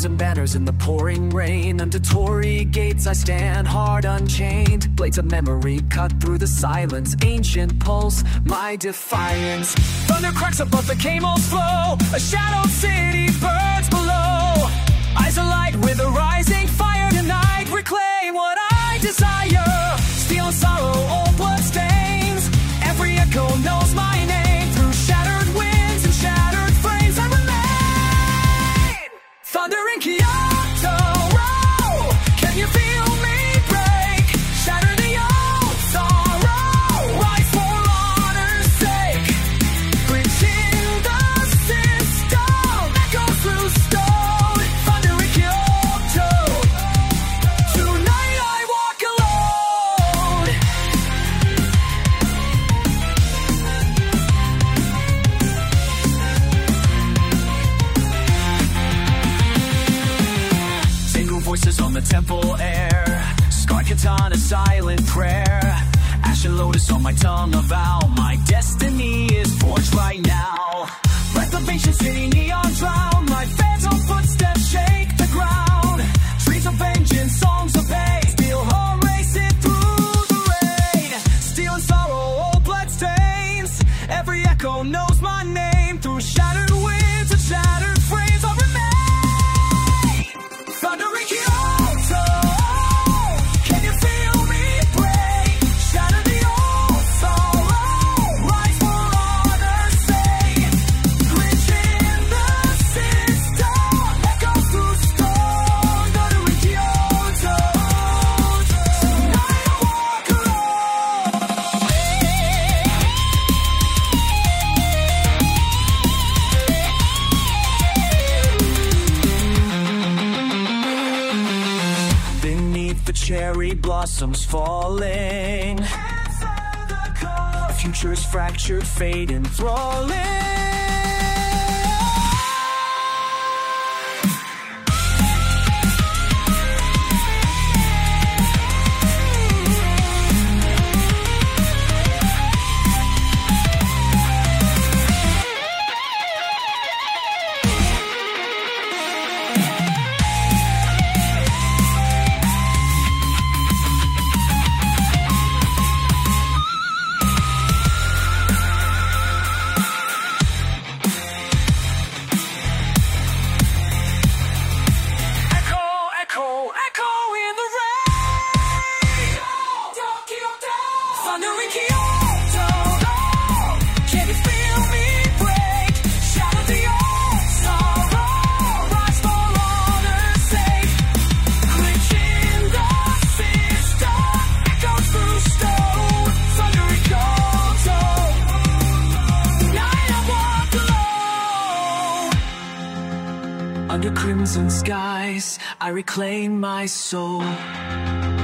Flames and banners in the pouring rain. Under Torii gates I stand, heart unchained. Blades of memory cut through the silence. Ancient pulse, my defiance. Thunder cracks above the Camel's flow. A shadowed city burns below. Eyes alight with a rising fire tonight. Reclaim what I desire. Steel and sorrow, old blood stains. Every echo knows my name. Through shattered winds and shattered flames I remain. Thunder in Kyoto, row. Can you feel me break? Shatter the old sorrow. Rise for honor's sake. Bridging the system. Echo through stone. Thunder in Kyoto. Tonight I walk alone. Single voices on the temple air. Scarred katana, silent prayer. Ashen lotus on my tongue, a vow. My destiny is forged right now. Breath of ancient city, neon drown. My phantom footsteps shake the ground. Trees of vengeance, songs of pain. Steel home racing through the rain. Steel and sorrow, old blood stains. Every echo knows my name. Through shattered winds and shattered frames I remain. Thunder in Kyoto. Can you feel me break? Shatter the old sorrow. Rise for honor's sake. Glitch in the system. Echo through stone. Thunder in Kyoto. Tonight I walk alone. Beneath the cherry blossoms falling, the future is fractured, fate enthralling. Echo in the rain. Thunder in Kyoto. Can you feel me break? Shatter the old sorrow. Rise for honor's sake. Glitch in the system. Echo through stone. Thunder in Kyoto. Tonight I walk alone. Under crimson skies, I reclaim my soul.